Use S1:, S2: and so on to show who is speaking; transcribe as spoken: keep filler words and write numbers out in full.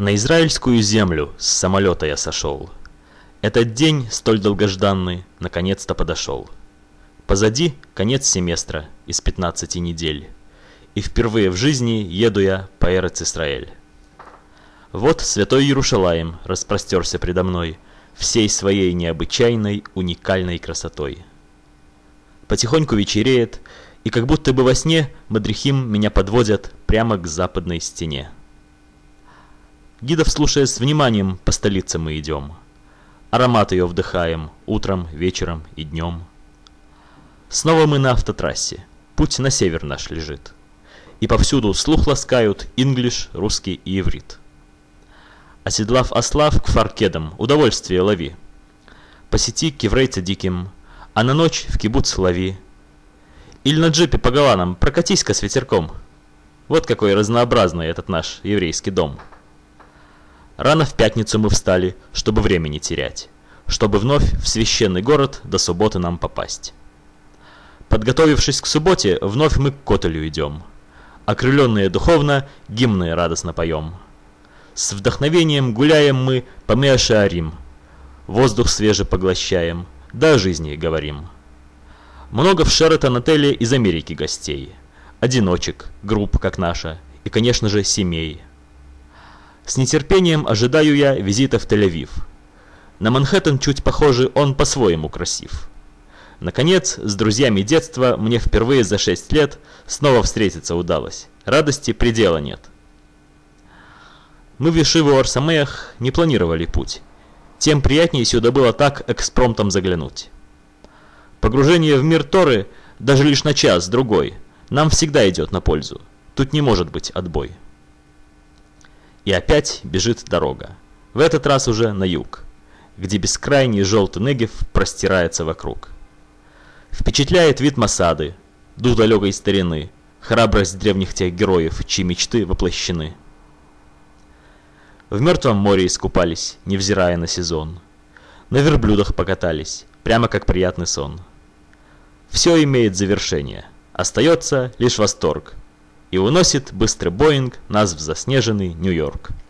S1: На израильскую землю с самолета я сошел. Этот день, столь долгожданный, наконец-то подошел. Позади конец семестра из пятнадцати недель, и впервые в жизни еду я по Эрец-Исраэль. Вот святой Иерушалаим распростерся предо мной всей своей необычайной, уникальной красотой. Потихоньку вечереет, и как будто бы во сне мадрихим меня подводят прямо к западной стене. Гидов слушая с вниманием, по столице мы идем. Аромат ее вдыхаем утром, вечером и днем. Снова мы на автотрассе, путь на север наш лежит. И повсюду слух ласкают инглиш, русский и иврит. Оседлав осла в кфар-кедом, удовольствие лови. Посети киврей цадиким, а на ночь в кибуц лови. Или на джипе по голландам прокатись-ка с ветерком. Вот какой разнообразный этот наш еврейский дом. Рано в пятницу мы встали, чтобы время не терять, чтобы вновь в священный город до субботы нам попасть. Подготовившись к субботе, вновь мы к Котелю идем. Окрыленные духовно, гимны радостно поем. С вдохновением гуляем мы по Меа-Шаарим, воздух свежий поглощаем, да о жизни говорим. Много в Шератон-отеле из Америки гостей, одиночек, групп, как наша, и, конечно же, семей. С нетерпением ожидаю я визита в Тель-Авив. На Манхэттен чуть похожий, он по-своему красив. Наконец, с друзьями детства мне впервые за шесть лет снова встретиться удалось. Радости предела нет. Мы в Ешиву Ор Самеах не планировали путь. Тем приятнее сюда было так экспромтом заглянуть. Погружение в мир Торы, даже лишь на час-другой, нам всегда идет на пользу. Тут не может быть отбой. И опять бежит дорога. В этот раз уже на юг, где бескрайний желтый Негев простирается вокруг. Впечатляет вид Масады, дух далекой старины, храбрость древних тех героев, чьи мечты воплощены. В мертвом море искупались, невзирая на сезон. На верблюдах покатались, прямо как приятный сон. Все имеет завершение, остается лишь восторг. И уносит быстрый Боинг нас в заснеженный Нью-Йорк.